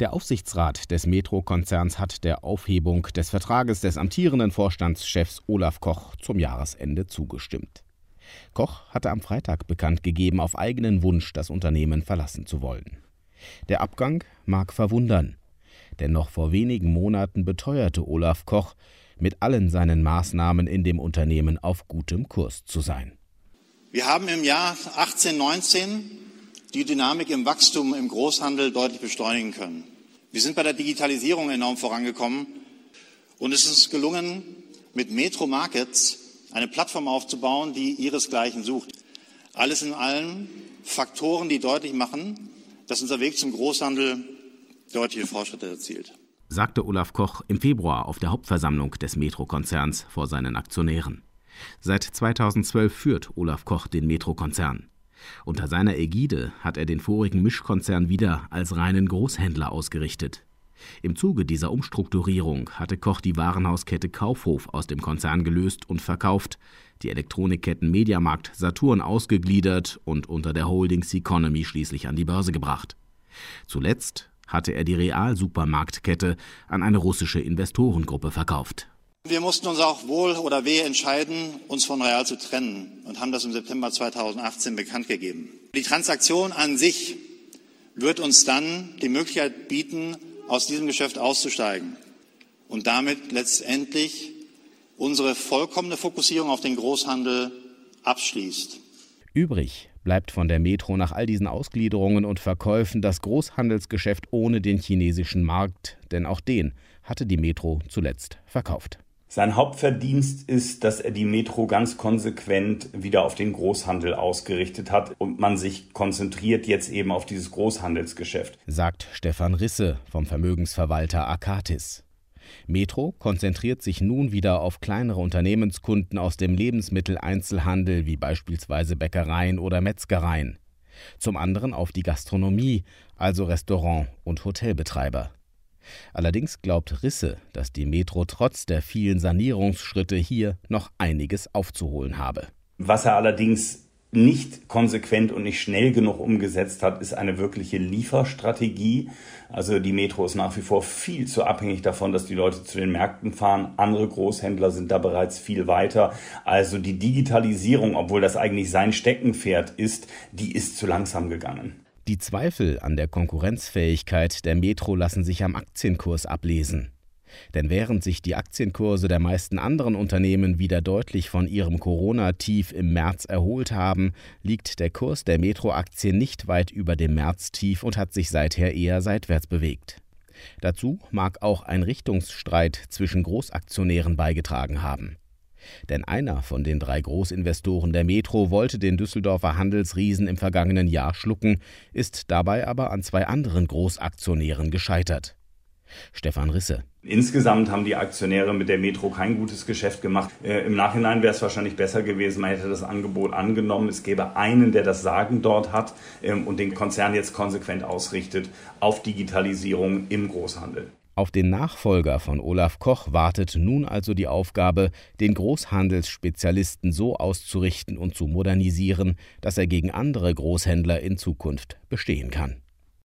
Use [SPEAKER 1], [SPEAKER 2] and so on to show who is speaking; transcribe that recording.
[SPEAKER 1] Der Aufsichtsrat des Metro-Konzerns hat der Aufhebung des Vertrages des amtierenden Vorstandschefs Olaf Koch zum Jahresende zugestimmt. Koch hatte am Freitag bekannt gegeben, auf eigenen Wunsch das Unternehmen verlassen zu wollen. Der Abgang mag verwundern, denn noch vor wenigen Monaten beteuerte Olaf Koch, mit allen seinen Maßnahmen in dem Unternehmen auf gutem Kurs zu sein.
[SPEAKER 2] Wir haben im Jahr 18/19 die Dynamik im Wachstum im Großhandel deutlich beschleunigen können. Wir sind bei der Digitalisierung enorm vorangekommen und es ist uns gelungen, mit Metro Markets eine Plattform aufzubauen, die ihresgleichen sucht. Alles in allem Faktoren, die deutlich machen, dass unser Weg zum Großhandel deutliche Fortschritte erzielt,
[SPEAKER 1] sagte Olaf Koch im Februar auf der Hauptversammlung des Metro-Konzerns vor seinen Aktionären. Seit 2012 führt Olaf Koch den Metro-Konzern. Unter seiner Ägide hat er den vorigen Mischkonzern wieder als reinen Großhändler ausgerichtet. Im Zuge dieser Umstrukturierung hatte Koch die Warenhauskette Kaufhof aus dem Konzern gelöst und verkauft, die Elektronikketten Mediamarkt, Saturn ausgegliedert und unter der Holding Ceconomy schließlich an die Börse gebracht. Zuletzt hatte er die Real-Supermarktkette an eine russische Investorengruppe verkauft.
[SPEAKER 2] Wir mussten uns auch wohl oder wehe entscheiden, uns von Real zu trennen und haben das im September 2018 bekannt gegeben. Die Transaktion an sich wird uns dann die Möglichkeit bieten, aus diesem Geschäft auszusteigen und damit letztendlich unsere vollkommene Fokussierung auf den Großhandel abschließt.
[SPEAKER 1] Übrig bleibt von der Metro nach all diesen Ausgliederungen und Verkäufen das Großhandelsgeschäft ohne den chinesischen Markt, denn auch den hatte die Metro zuletzt verkauft.
[SPEAKER 3] Sein Hauptverdienst ist, dass er die Metro ganz konsequent wieder auf den Großhandel ausgerichtet hat und man sich konzentriert jetzt eben auf dieses Großhandelsgeschäft,
[SPEAKER 1] sagt Stefan Risse vom Vermögensverwalter Akatis. Metro konzentriert sich nun wieder auf kleinere Unternehmenskunden aus dem Lebensmitteleinzelhandel wie beispielsweise Bäckereien oder Metzgereien. Zum anderen auf die Gastronomie, also Restaurant- und Hotelbetreiber. Allerdings glaubt Risse, dass die Metro trotz der vielen Sanierungsschritte hier noch einiges aufzuholen habe.
[SPEAKER 3] Was er allerdings nicht konsequent und nicht schnell genug umgesetzt hat, ist eine wirkliche Lieferstrategie. Also die Metro ist nach wie vor viel zu abhängig davon, dass die Leute zu den Märkten fahren. Andere Großhändler sind da bereits viel weiter. Also die Digitalisierung, obwohl das eigentlich sein Steckenpferd ist, die ist zu langsam gegangen.
[SPEAKER 1] Die Zweifel an der Konkurrenzfähigkeit der Metro lassen sich am Aktienkurs ablesen. Denn während sich die Aktienkurse der meisten anderen Unternehmen wieder deutlich von ihrem Corona-Tief im März erholt haben, liegt der Kurs der Metro-Aktien nicht weit über dem März-Tief und hat sich seither eher seitwärts bewegt. Dazu mag auch ein Richtungsstreit zwischen Großaktionären beigetragen haben. Denn einer von den 3 Großinvestoren der Metro wollte den Düsseldorfer Handelsriesen im vergangenen Jahr schlucken, ist dabei aber an 2 anderen Großaktionären gescheitert. Stefan Risse.
[SPEAKER 3] Insgesamt haben die Aktionäre mit der Metro kein gutes Geschäft gemacht. Im Nachhinein wäre es wahrscheinlich besser gewesen, man hätte das Angebot angenommen. Es gäbe einen, der das Sagen dort hat und den Konzern jetzt konsequent ausrichtet auf Digitalisierung im Großhandel.
[SPEAKER 1] Auf den Nachfolger von Olaf Koch wartet nun also die Aufgabe, den Großhandelsspezialisten so auszurichten und zu modernisieren, dass er gegen andere Großhändler in Zukunft bestehen kann.